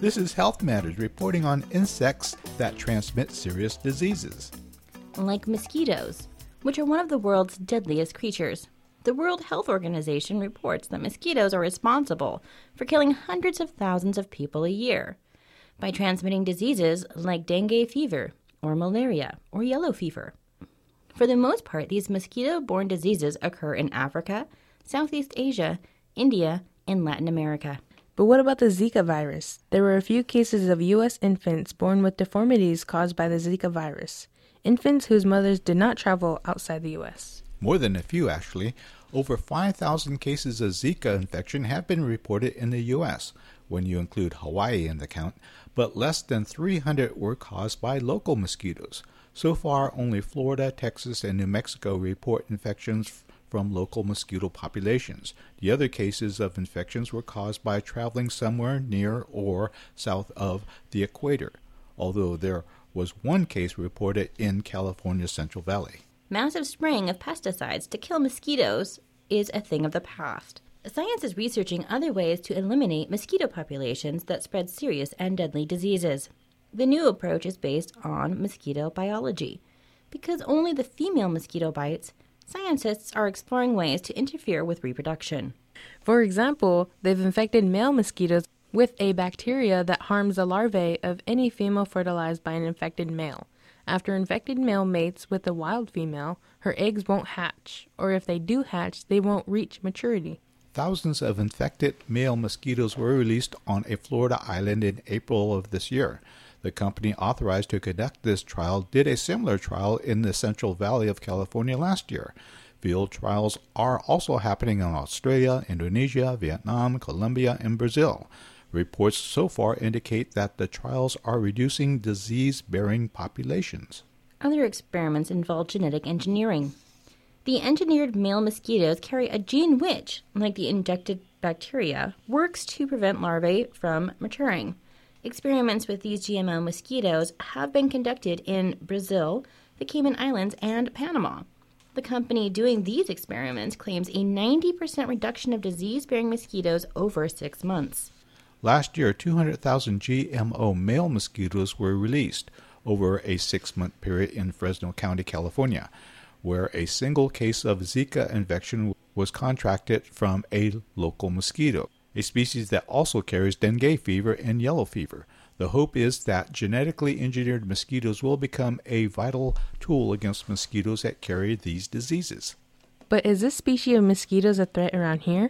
This is Health Matters, reporting on insects that transmit serious diseases. Like mosquitoes, which are one of the world's deadliest creatures. The World Health Organization reports that mosquitoes are responsible for killing hundreds of thousands of people a year by transmitting diseases like dengue fever or malaria or yellow fever. For the most part, these mosquito-borne diseases occur in Africa, Southeast Asia, India, and Latin America. But what about the Zika virus? There were a few cases of U.S. infants born with deformities caused by the Zika virus. Infants whose mothers did not travel outside the U.S. More than a few, actually. Over 5,000 cases of Zika infection have been reported in the U.S., when you include Hawaii in the count, but less than 300 were caused by local mosquitoes. So far, only Florida, Texas, and New Mexico report infections from local mosquito populations. The other cases of infections were caused by traveling somewhere near or south of the equator, although there was one case reported in California's Central Valley. Massive spraying of pesticides to kill mosquitoes is a thing of the past. Science is researching other ways to eliminate mosquito populations that spread serious and deadly diseases. The new approach is based on mosquito biology. Because only the female mosquito bites, scientists are exploring ways to interfere with reproduction. For example, they've infected male mosquitoes with a bacteria that harms the larvae of any female fertilized by an infected male. After infected male mates with a wild female, her eggs won't hatch, or if they do hatch, they won't reach maturity. Thousands of infected male mosquitoes were released on a Florida island in April of this year. The company authorized to conduct this trial did a similar trial in the Central Valley of California last year. Field trials are also happening in Australia, Indonesia, Vietnam, Colombia, and Brazil. Reports so far indicate that the trials are reducing disease-bearing populations. Other experiments involve genetic engineering. The engineered male mosquitoes carry a gene which, like the injected bacteria, works to prevent larvae from maturing. Experiments with these GMO mosquitoes have been conducted in Brazil, the Cayman Islands, and Panama. The company doing these experiments claims a 90% reduction of disease-bearing mosquitoes over 6 months. Last year, 200,000 GMO male mosquitoes were released over a 6-month period in Fresno County, California, where a single case of Zika infection was contracted from a local mosquito, a species that also carries dengue fever and yellow fever. The hope is that genetically engineered mosquitoes will become a vital tool against mosquitoes that carry these diseases. But is this species of mosquitoes a threat around here?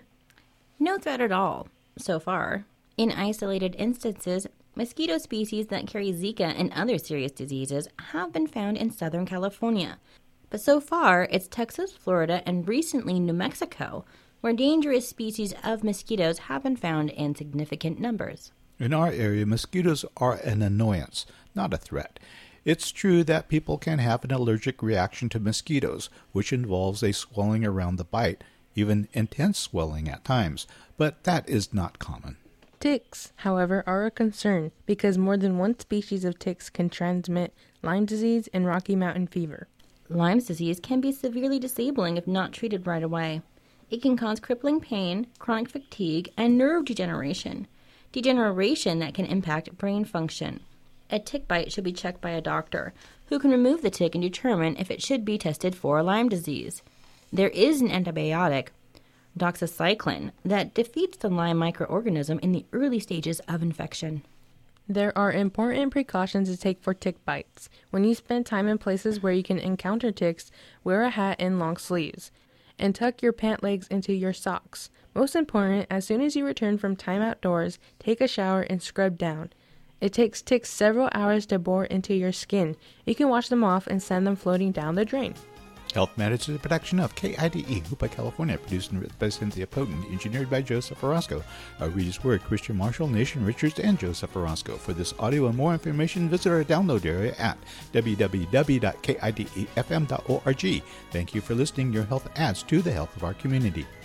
No threat at all, so far. In isolated instances, mosquito species that carry Zika and other serious diseases have been found in Southern California. But so far, it's Texas, Florida, and recently New Mexico, where dangerous species of mosquitoes have been found in significant numbers. In our area, mosquitoes are an annoyance, not a threat. It's true that people can have an allergic reaction to mosquitoes, which involves a swelling around the bite, even intense swelling at times, but that is not common. Ticks, however, are a concern because more than one species of ticks can transmit Lyme disease and Rocky Mountain fever. Lyme's disease can be severely disabling if not treated right away. It can cause crippling pain, chronic fatigue, and nerve degeneration that can impact brain function. A tick bite should be checked by a doctor, who can remove the tick and determine if it should be tested for Lyme disease. There is an antibiotic, doxycycline, that defeats the Lyme microorganism in the early stages of infection. There are important precautions to take for tick bites. When you spend time in places where you can encounter ticks, wear a hat and long sleeves, and tuck your pant legs into your socks. Most important, as soon as you return from time outdoors, take a shower and scrub down. It takes ticks several hours to bore into your skin. You can wash them off and send them floating down the drain. Health Matters is a production of KIDE, Hoopa, California, produced and written by Cynthia Poten, engineered by Joseph Orozco. Our readers were Christian Marshall, Nation Richards, and Joseph Orozco. For this audio and more information, visit our download area at www.kidefm.org. Thank you for listening. Your health adds to the health of our community.